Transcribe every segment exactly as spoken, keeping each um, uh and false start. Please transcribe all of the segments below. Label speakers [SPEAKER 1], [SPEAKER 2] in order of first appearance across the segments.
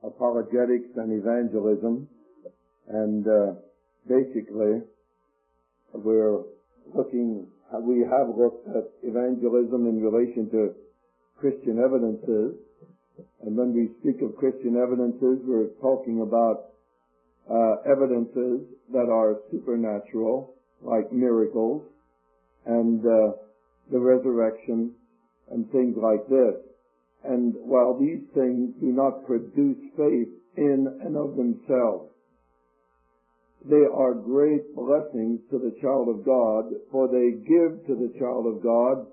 [SPEAKER 1] apologetics and evangelism, and uh, basically we're looking, we have looked at evangelism in relation to Christian evidences, and when we speak of Christian evidences, we're talking about uh, evidences that are supernatural, like miracles and uh, the resurrection and things like this. And while these things do not produce faith in and of themselves, they are great blessings to the child of God, for they give to the child of God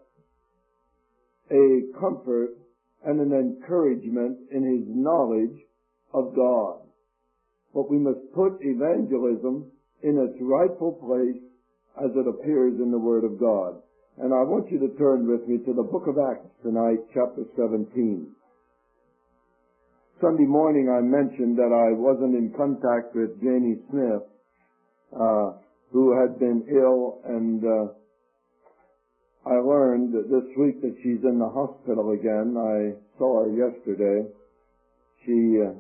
[SPEAKER 1] a comfort and an encouragement in his knowledge of God. But we must put evangelism in its rightful place as it appears in the Word of God. And I want you to turn with me to the book of Acts tonight, chapter seventeen. Sunday morning I mentioned that I wasn't in contact with Janie Smith, uh, who had been ill, and uh, I learned this week that she's in the hospital again. I saw her yesterday. She uh,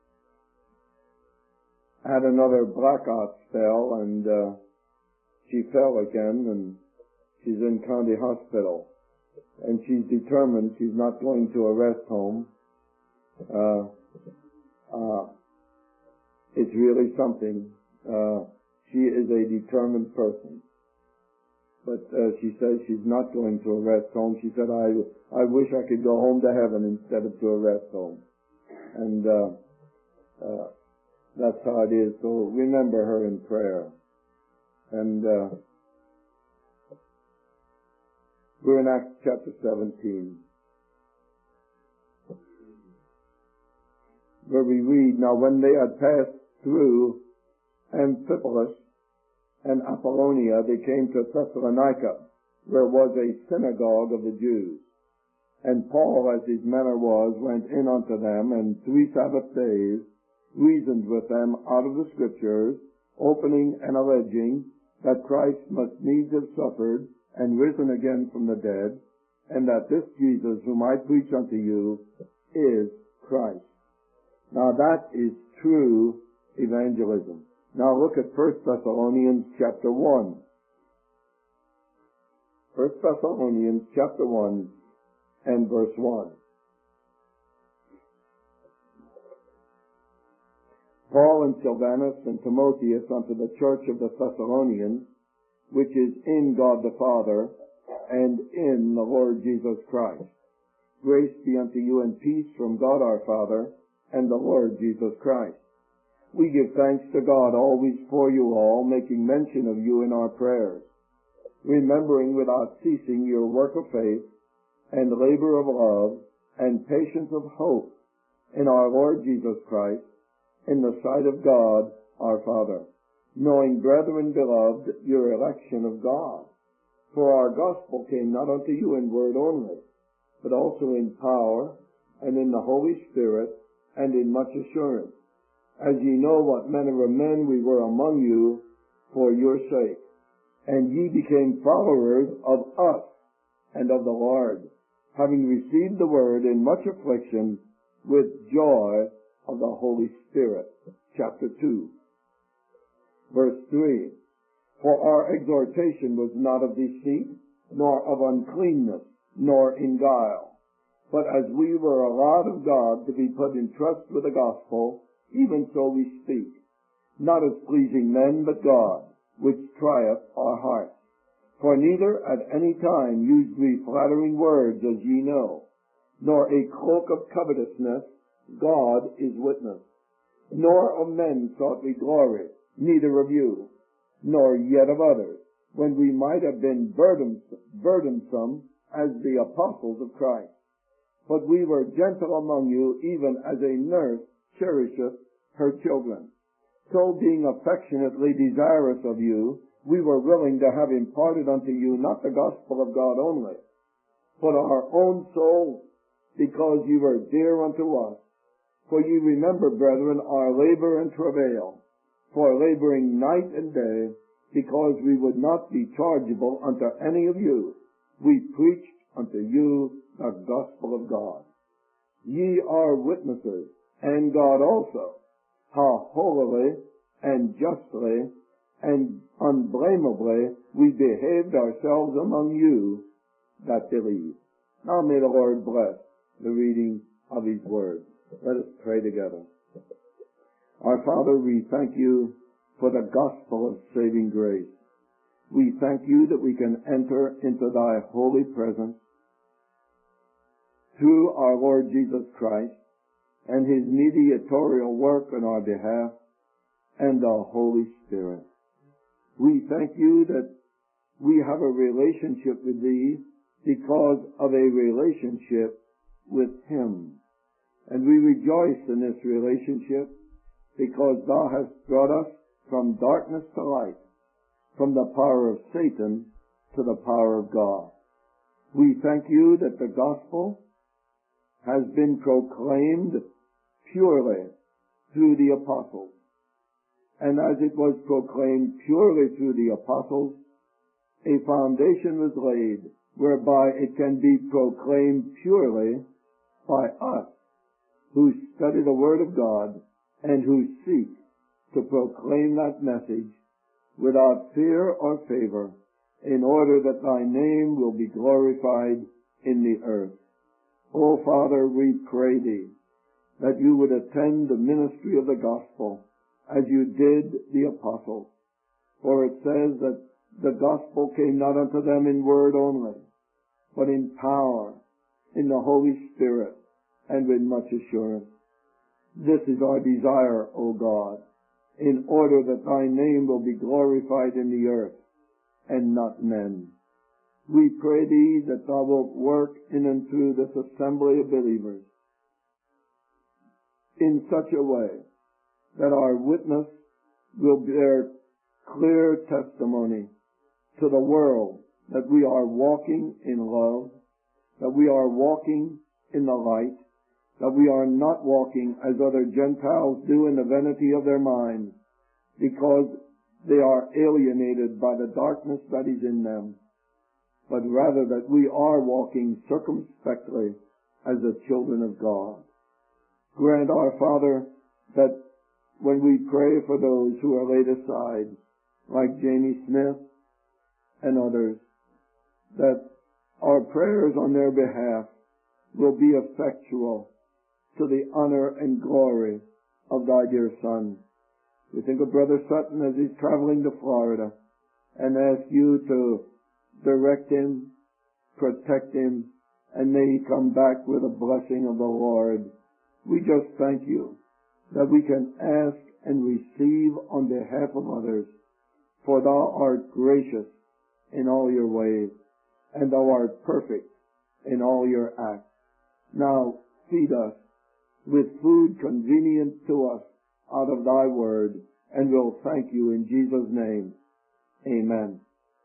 [SPEAKER 1] had another blackout spell, and uh, she fell again, and she's in county hospital. And she's determined she's not going to a rest home. Uh, uh, it's really something. Uh, she is a determined person. But uh, she says she's not going to a rest home. She said, I I wish I could go home to heaven instead of to a rest home. And uh, uh, that's how it is. So remember her in prayer. And uh, we're in Acts chapter seventeen, where we read, Now when they had passed through Amphipolis and Apollonia, they came to Thessalonica, where was a synagogue of the Jews. And Paul, as his manner was, went in unto them, and three Sabbath days reasoned with them out of the Scriptures, opening and alleging that Christ must needs have suffered and risen again from the dead, and that this Jesus whom I preach unto you is Christ. Now that is true evangelism. Now look at First Thessalonians chapter one. First Thessalonians chapter one and verse one. Paul and Silvanus and Timotheus unto the church of the Thessalonians, which is in God the Father and in the Lord Jesus Christ. Grace be unto you and peace from God our Father and the Lord Jesus Christ. We give thanks to God always for you all, making mention of you in our prayers, remembering without ceasing your work of faith and labor of love and patience of hope in our Lord Jesus Christ, in the sight of God our Father, knowing, brethren beloved, your election of God. For our gospel came not unto you in word only, but also in power, and in the Holy Spirit, and in much assurance, as ye know what manner of men we were among you for your sake. And ye became followers of us and of the Lord, having received the word in much affliction with joy of the Holy Spirit. Chapter two. Verse three, For our exhortation was not of deceit, nor of uncleanness, nor in guile. But as we were allowed of God to be put in trust with the gospel, even so we speak, not as pleasing men, but God, which trieth our hearts. For neither at any time used we flattering words, as ye know, nor a cloak of covetousness, God is witness. Nor of men sought we glory, neither of you, nor yet of others, when we might have been burdensome, burdensome as the apostles of Christ. But we were gentle among you, even as a nurse cherisheth her children. So being affectionately desirous of you, we were willing to have imparted unto you not the gospel of God only, but our own souls, because ye were dear unto us. For ye remember, brethren, our labor and travail, for laboring night and day, because we would not be chargeable unto any of you, we preached unto you the gospel of God. Ye are witnesses and God also, how holily and justly and unblameably we behaved ourselves among you that believe. Now may the Lord bless the reading of His Word. Let us pray together. Our Father, we thank you for the gospel of saving grace. We thank you that we can enter into thy holy presence through our Lord Jesus Christ and his mediatorial work on our behalf and the Holy Spirit. We thank you that we have a relationship with thee because of a relationship with him. And we rejoice in this relationship because thou hast brought us from darkness to light, from the power of Satan to the power of God. We thank you that the gospel has been proclaimed purely through the apostles. And as it was proclaimed purely through the apostles, a foundation was laid whereby it can be proclaimed purely by us who study the Word of God and who seek to proclaim that message without fear or favor, in order that thy name will be glorified in the earth. O Father, we pray thee that you would attend the ministry of the gospel as you did the apostles. For it says that the gospel came not unto them in word only, but in power, in the Holy Spirit, and with much assurance. This is our desire, O God, in order that thy name will be glorified in the earth, and not men. We pray thee that thou wilt work in and through this assembly of believers in such a way that our witness will bear clear testimony to the world that we are walking in love, that we are walking in the light, that we are not walking as other Gentiles do in the vanity of their minds, because they are alienated by the darkness that is in them, but rather that we are walking circumspectly as the children of God. Grant, our Father, that when we pray for those who are laid aside, like Jamie Smith and others, that our prayers on their behalf will be effectual to the honor and glory of thy dear Son. We think of Brother Sutton as he's traveling to Florida, and ask you to direct him, protect him, and may he come back with a blessing of the Lord. We just thank you that we can ask and receive on behalf of others, for thou art gracious in all your ways, and thou art perfect in all your acts. Now feed us with food convenient to us out of thy word, and we'll thank you in Jesus' name. Amen.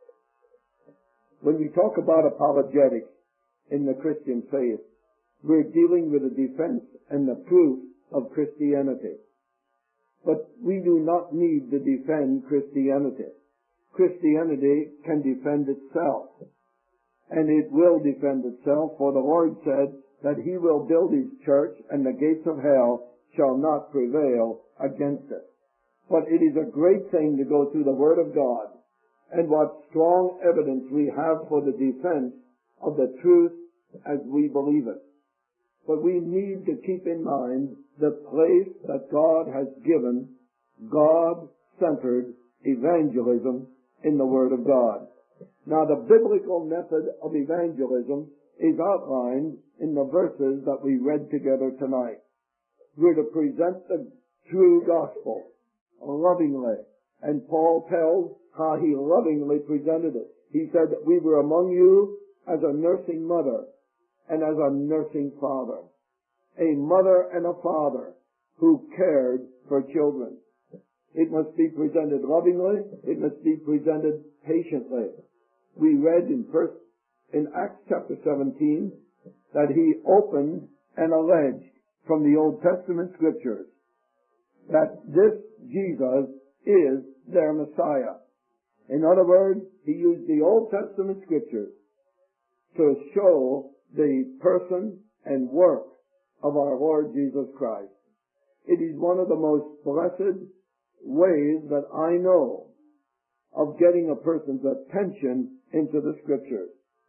[SPEAKER 1] When we talk about apologetics in the Christian faith, we're dealing with the defense and the proof of Christianity. But we do not need to defend Christianity. Christianity can defend itself. And it will defend itself, for the Lord said that he will build his church, and the gates of hell shall not prevail against it. But it is a great thing to go through the Word of God, and what strong evidence we have for the defense of the truth as we believe it. But we need to keep in mind the place that God has given God-centered evangelism in the Word of God. Now, the biblical method of evangelism is outlined in the verses that we read together tonight. We're to present the true gospel lovingly. And Paul tells how he lovingly presented it. He said that we were among you as a nursing mother and as a nursing father. A mother and a father who cared for children. It must be presented lovingly. It must be presented patiently. We read in first, in Acts chapter seventeen, that he opened and alleged from the Old Testament scriptures that this Jesus is their Messiah. In other words, he used the Old Testament scriptures to show the person and work of our Lord Jesus Christ. It is one of the most blessed ways that I know of getting a person's attention into the Scriptures.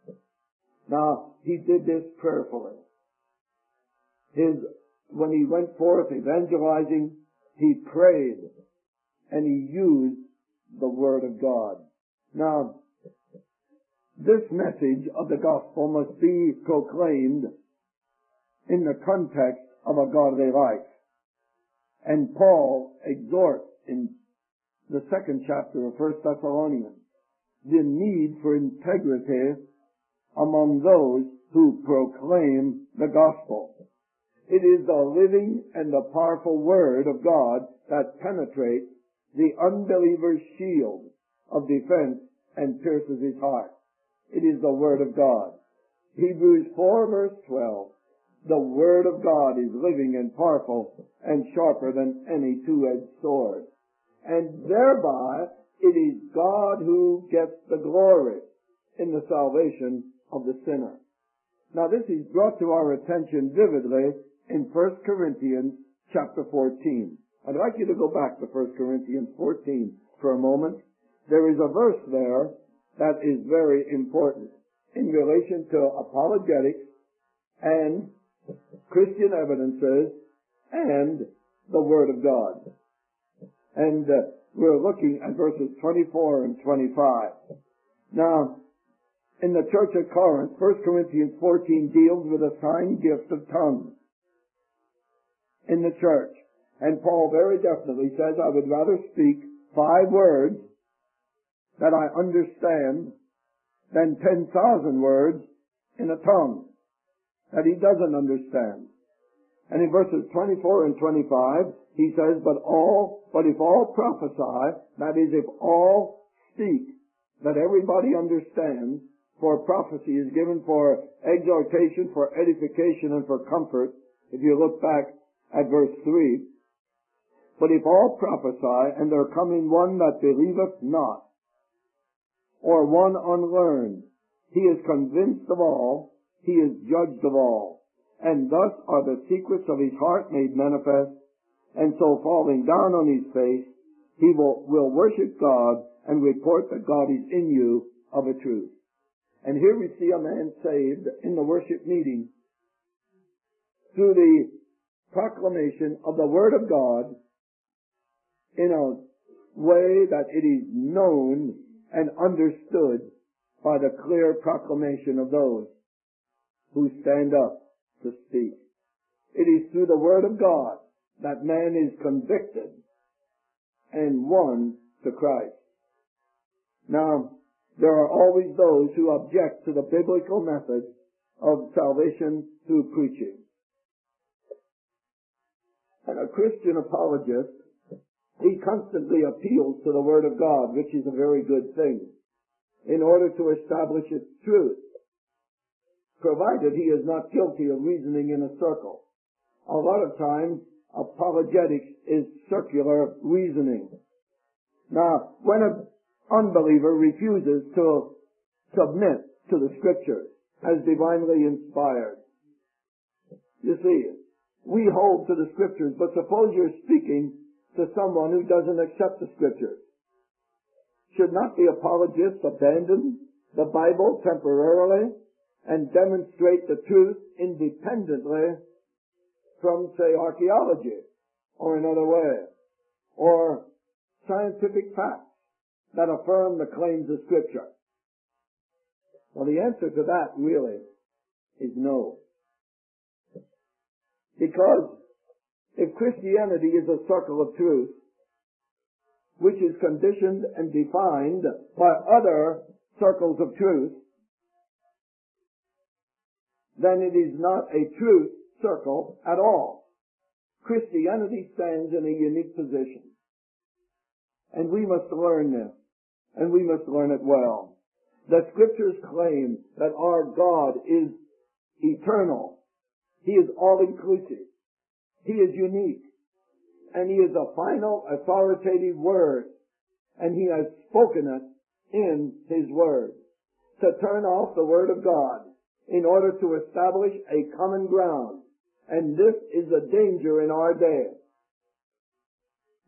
[SPEAKER 1] Now, he did this prayerfully. His, when he went forth evangelizing, he prayed and he used the Word of God. Now, this message of the gospel must be proclaimed in the context of a godly life. And Paul exhorts in the second chapter of First Thessalonians the need for integrity among those who proclaim the gospel. It is the living and the powerful Word of God that penetrates the unbeliever's shield of defense and pierces his heart. It is the Word of God. Hebrews four verse twelve. The Word of God is living and powerful and sharper than any two-edged sword. And thereby it is God who gets the glory in the salvation of the sinner. Now this is brought to our attention vividly in First Corinthians chapter fourteen. I'd like you to go back to First Corinthians fourteen for a moment. There is a verse there that is very important in relation to apologetics and Christian evidences and the Word of God. And uh, we're looking at verses twenty-four and twenty-five. Now, in the church at Corinth, First Corinthians fourteen deals with a sign gift of tongues in the church. And Paul very definitely says, I would rather speak five words that I understand than ten thousand words in a tongue that he doesn't understand. And in verses twenty-four and twenty-five, he says, but all, but if all prophesy, that is, if all speak, that everybody understands, for prophecy is given for exhortation, for edification, and for comfort. If you look back at verse three, but if all prophesy, and there come in one that believeth not, or one unlearned, he is convinced of all, he is judged of all. And thus are the secrets of his heart made manifest, and so falling down on his face, he will, will worship God and report that God is in you of a truth. And here we see a man saved in the worship meeting through the proclamation of the Word of God in a way that it is known and understood by the clear proclamation of those who stand up to speak. It is through the Word of God that man is convicted and won to Christ. Now, there are always those who object to the biblical method of salvation through preaching. And a Christian apologist, he constantly appeals to the Word of God, which is a very good thing, in order to establish its truth, provided he is not guilty of reasoning in a circle. A lot of times, apologetics is circular reasoning. Now, when an unbeliever refuses to submit to the Scriptures as divinely inspired, you see, we hold to the Scriptures, but suppose you're speaking to someone who doesn't accept the Scriptures. Should not the apologist abandon the Bible temporarily and demonstrate the truth independently from, say, archaeology, or another way, or scientific facts that affirm the claims of Scripture? Well, the answer to that really is no. Because if Christianity is a circle of truth, which is conditioned and defined by other circles of truth, then it is not a truth circle at all. Christianity stands in a unique position. And we must learn this, and we must learn it well. The Scriptures claim that our God is eternal. He is all-inclusive. He is unique. And He is a final authoritative Word. And He has spoken it in His Word. To turn off the Word of God in order to establish a common ground. And this is a danger in our day.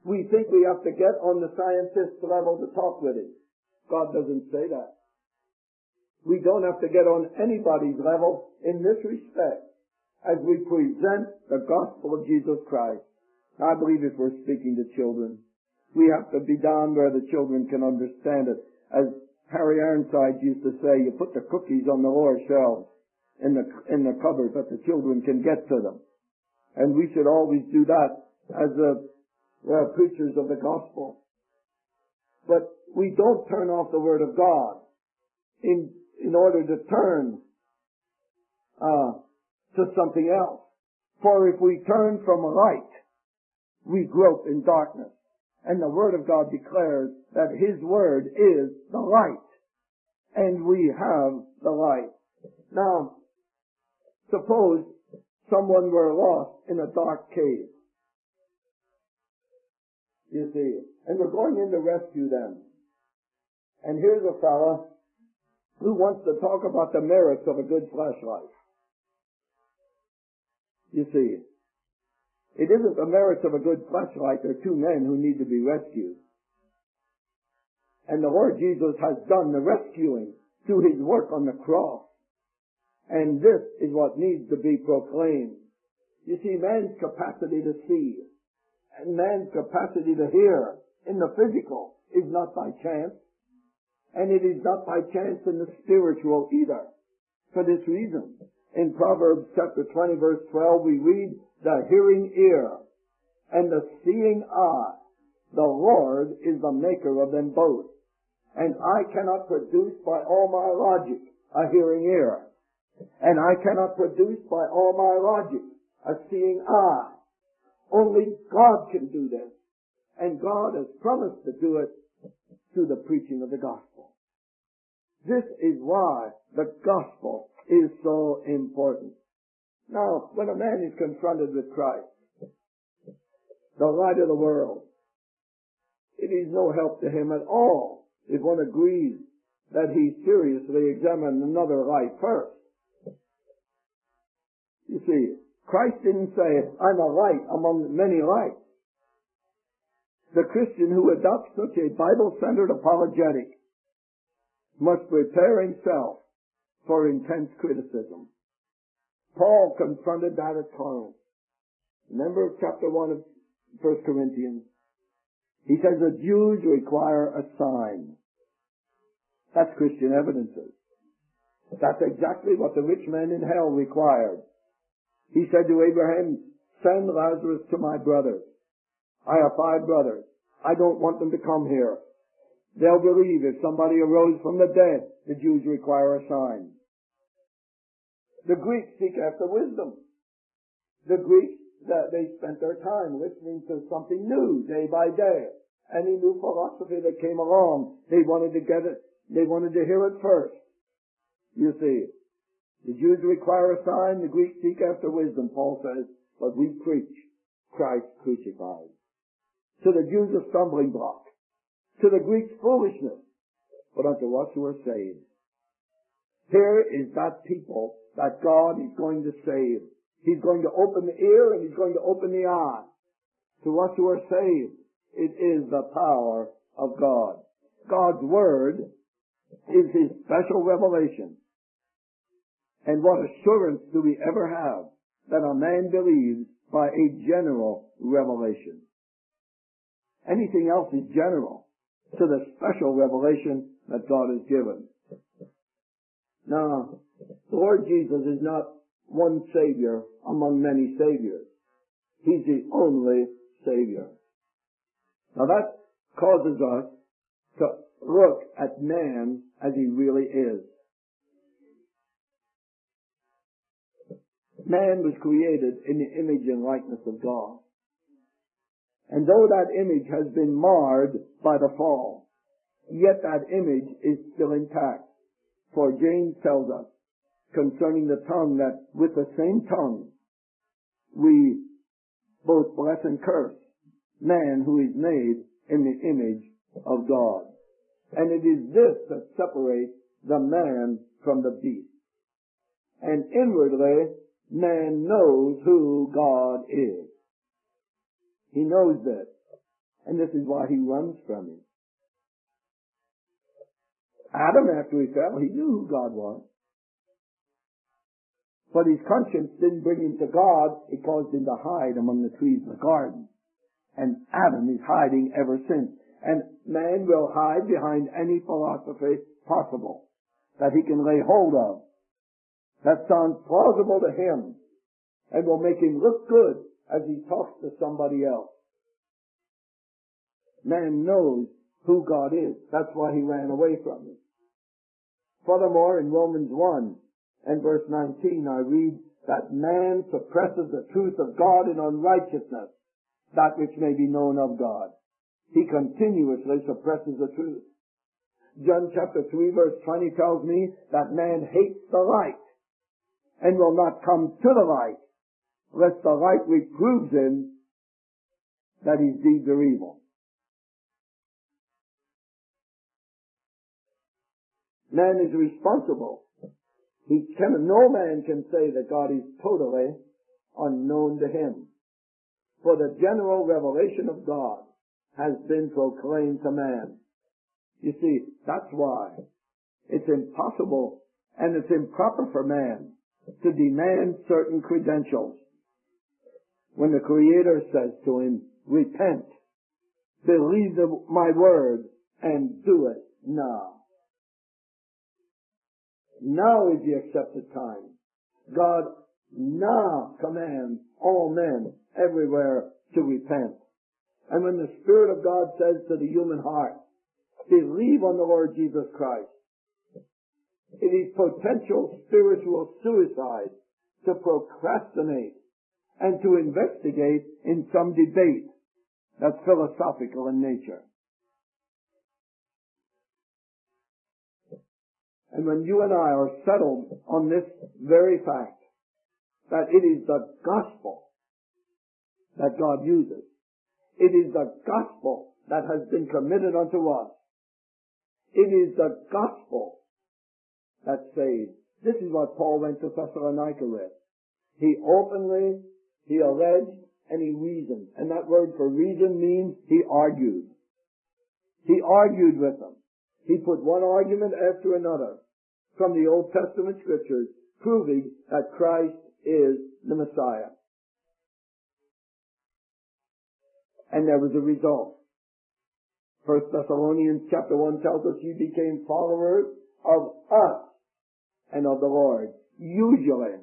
[SPEAKER 1] We think we have to get on the scientist level to talk with him. God doesn't say that. We don't have to get on anybody's level in this respect as we present the gospel of Jesus Christ. I believe if we're speaking to children, we have to be down where the children can understand it. As Harry Ironside used to say, you put the cookies on the lower shelves in the, in the cupboard that the children can get to them. And we should always do that as a, uh, preachers of the gospel. But we don't turn off the Word of God in, in order to turn, uh, to something else. For if we turn from light, we grope in darkness. And the Word of God declares that His Word is the light. And we have the light. Now, suppose someone were lost in a dark cave. You see, and we're going in to rescue them. And here's a fella who wants to talk about the merits of a good flashlight. You see, it isn't the merits of a good flashlight. There are two men who need to be rescued. And the Lord Jesus has done the rescuing through His work on the cross. And this is what needs to be proclaimed. You see, man's capacity to see and man's capacity to hear in the physical is not by chance. And it is not by chance in the spiritual either. For this reason, in Proverbs chapter twenty verse twelve we read, the hearing ear and the seeing eye, the Lord is the maker of them both. And I cannot produce by all my logic a hearing ear. And I cannot produce by all my logic a seeing eye. Only God can do this. And God has promised to do it through the preaching of the gospel. This is why the gospel is so important. Now, when a man is confronted with Christ, the light of the world, it is no help to him at all if one agrees that he seriously examine another light first. You see, Christ didn't say, I'm a light among many lights. The Christian who adopts such a Bible-centered apologetic must prepare himself for intense criticism. Paul confronted that at Corinth. Remember chapter one of First Corinthians? He says the Jews require a sign. That's Christian evidences. That's exactly what the rich man in hell required. He said to Abraham, send Lazarus to my brothers. I have five brothers. I don't want them to come here. They'll believe if somebody arose from the dead. The Jews require a sign. The Greeks seek after wisdom. The Greeks, that they spent their time listening to something new day by day. Any new philosophy that came along, they wanted to get it, they wanted to hear it first. You see, the Jews require a sign, the Greeks seek after wisdom, Paul says, but we preach Christ crucified. To the Jews a stumbling block, to the Greeks foolishness, but unto us who are saved. Here is that people that God is going to save. He's going to open the ear and He's going to open the eye. To us who are saved, it is the power of God. God's Word is His special revelation. And what assurance do we ever have that a man believes by a general revelation? Anything else is general to the special revelation that God has given. Now, the Lord Jesus is not one Savior among many Saviors. He's the only Savior. Now that causes us to look at man as he really is. Man was created in the image and likeness of God. And though that image has been marred by the fall, yet that image is still intact. For James tells us concerning the tongue that with the same tongue we both bless and curse man who is made in the image of God. And it is this that separates the man from the beast. And inwardly, man knows who God is. He knows this. And this is why he runs from him. Adam, after he fell, he knew who God was. But his conscience didn't bring him to God. It caused him to hide among the trees of the garden. And Adam is hiding ever since. And man will hide behind any philosophy possible that he can lay hold of. That sounds plausible to him and will make him look good as he talks to somebody else. Man knows who God is. That's why he ran away from him. Furthermore, in Romans one and verse nineteen, I read that man suppresses the truth of God in unrighteousness, that which may be known of God. He continuously suppresses the truth. John chapter three verse twenty tells me that man hates the light and will not come to the light, lest the light reproves him that his deeds are evil. Man is responsible. He can, no man can say that God is totally unknown to him. For the general revelation of God has been proclaimed to man. You see, that's why it's impossible and it's improper for man to demand certain credentials. When the Creator says to him, repent, believe the, my word, and do it now. Now is the accepted time. God now commands all men everywhere to repent. And when the Spirit of God says to the human heart, believe on the Lord Jesus Christ, it is potential spiritual suicide to procrastinate and to investigate in some debate that's philosophical in nature. And when you and I are settled on this very fact, that it is the gospel that God uses, it is the gospel that has been committed unto us, it is the gospel that saves. This is what Paul went to Thessalonica with. He openly, he alleged, and he reasoned. And that word for reason means he argued. He argued with them. He put one argument after another from the Old Testament scriptures, proving that Christ is the Messiah. And there was a result. First Thessalonians chapter one tells us you became followers of us and of the Lord. Usually,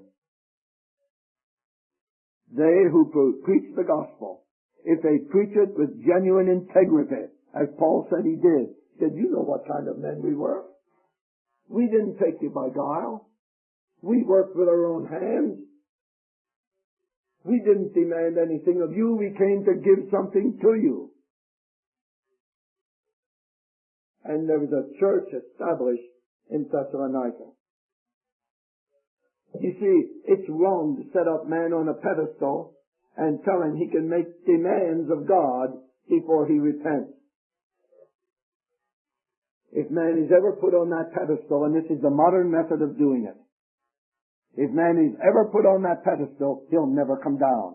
[SPEAKER 1] they who preach the gospel, if they preach it with genuine integrity, as Paul said he did, did you know what kind of men we were? We didn't take you by guile. We worked with our own hands. We didn't demand anything of you. We came to give something to you. And there was a church established in Thessalonica. You see, it's wrong to set up man on a pedestal and tell him he can make demands of God before he repents. If man is ever put on that pedestal, and this is the modern method of doing it, if man is ever put on that pedestal, he'll never come down.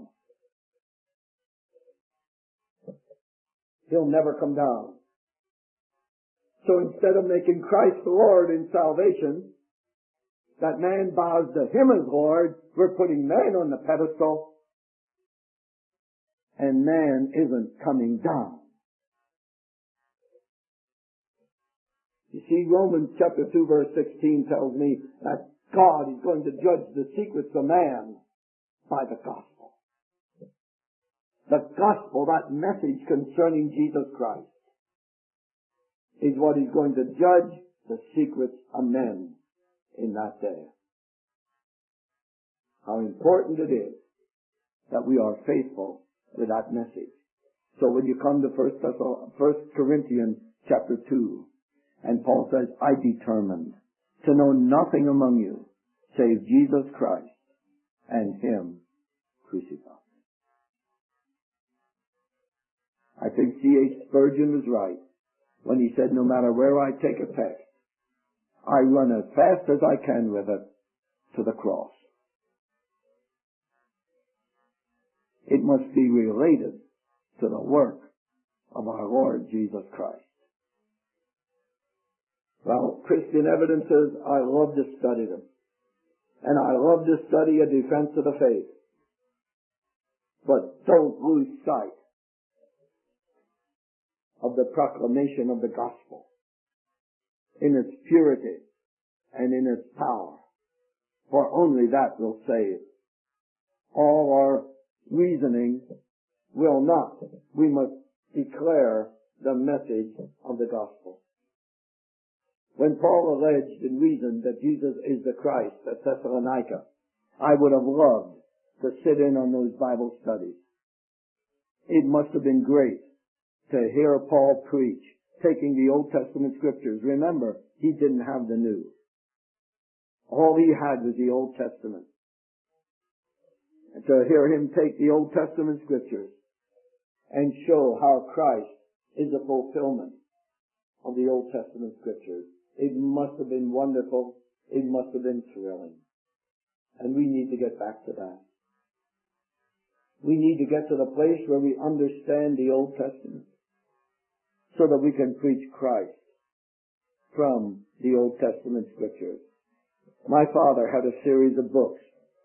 [SPEAKER 1] He'll never come down. So instead of making Christ the Lord in salvation, that man bows to him as Lord, we're putting man on the pedestal, and man isn't coming down. You see, Romans chapter two verse sixteen tells me that God is going to judge the secrets of man by the gospel. The gospel, that message concerning Jesus Christ, is what is going to judge the secrets of men in that day. How important it is that we are faithful with that message. So when you come to First Corinthians chapter two, and Paul says, I determined to know nothing among you save Jesus Christ and Him crucified. I think C H Spurgeon was right when he said, no matter where I take a text, I run as fast as I can with it to the cross. It must be related to the work of our Lord Jesus Christ. Well, Christian evidences, I love to study them. And I love to study a defense of the faith. But don't lose sight of the proclamation of the gospel in its purity and in its power. For only that will save. All our reasoning will not. We must declare the message of the gospel. When Paul alleged and reasoned that Jesus is the Christ at Thessalonica, I would have loved to sit in on those Bible studies. It must have been great to hear Paul preach, taking the Old Testament scriptures. Remember, he didn't have the New. All he had was the Old Testament. And to hear him take the Old Testament scriptures and show how Christ is the fulfillment of the Old Testament scriptures, it must have been wonderful. It must have been thrilling. And we need to get back to that. We need to get to the place where we understand the Old Testament so that we can preach Christ from the Old Testament scriptures. My father had a series of books,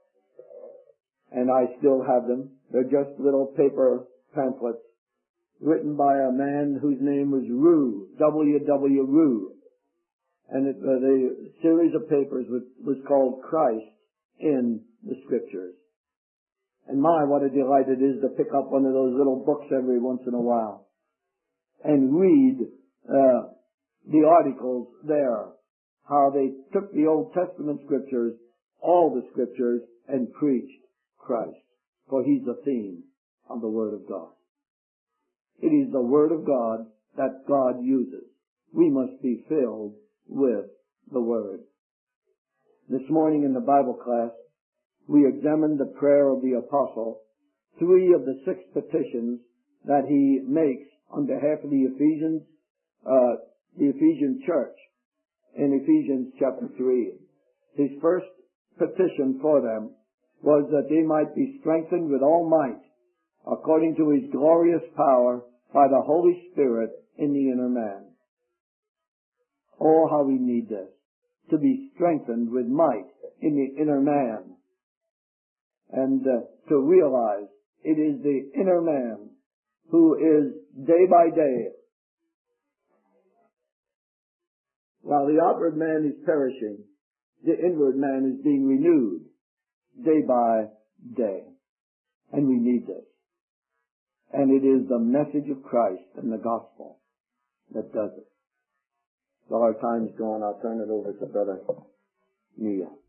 [SPEAKER 1] and I still have them. They're just little paper pamphlets written by a man whose name was Rue, W W Rue. And it, uh, the series of papers was, was called Christ in the Scriptures. And my, what a delight it is to pick up one of those little books every once in a while and read uh, the articles there, how they took the Old Testament Scriptures, all the Scriptures, and preached Christ. For He's the theme of the Word of God. It is the Word of God that God uses. We must be filled with the Word. This morning in the Bible class, we examined the prayer of the Apostle, three of the six petitions that he makes on behalf of the Ephesians, uh, the Ephesian church in Ephesians chapter three. His first petition for them was that they might be strengthened with all might according to His glorious power by the Holy Spirit in the inner man. Oh, how we need this, to be strengthened with might in the inner man. And uh, to realize it is the inner man who is day by day, while the outward man is perishing, the inward man is being renewed day by day. And we need this. And it is the message of Christ and the gospel that does it. So our time's gone. I'll turn it over to Brother Neil.